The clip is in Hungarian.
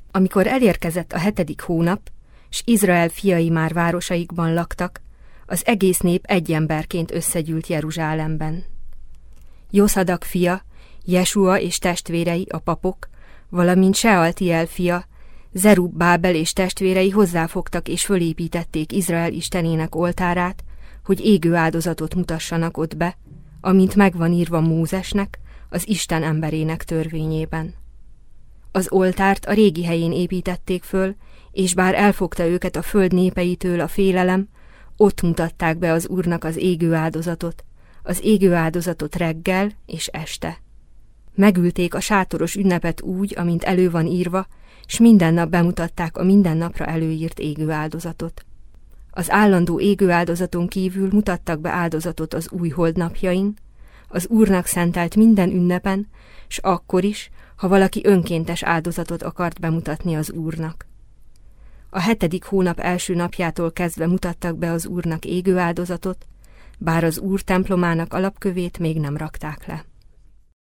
Amikor elérkezett a 7. hónap, s Izrael fiai már városaikban laktak, az egész nép egy emberként összegyűlt Jeruzsálemben. Joszadak fia, Jesua és testvérei, a papok, valamint Sealtiel fia, Zerubbábel és testvérei hozzáfogtak és fölépítették Izrael istenének oltárát, hogy égő áldozatot mutassanak ott be, amint megvan írva Mózesnek, az Isten emberének törvényében. Az oltárt a régi helyén építették föl, és bár elfogta őket a föld népeitől a félelem, ott mutatták be az Úrnak az égő áldozatot reggel és este. Megülték a sátoros ünnepet úgy, amint elő van írva, s minden nap bemutatták a minden napra előírt égő áldozatot. Az állandó égő áldozaton kívül mutattak be áldozatot az új holdnapjain, az Úrnak szentelt minden ünnepen, s akkor is, ha valaki önkéntes áldozatot akart bemutatni az Úrnak. A 7. hónap első napjától kezdve mutattak be az Úrnak égő áldozatot, bár az Úr templomának alapkövét még nem rakták le.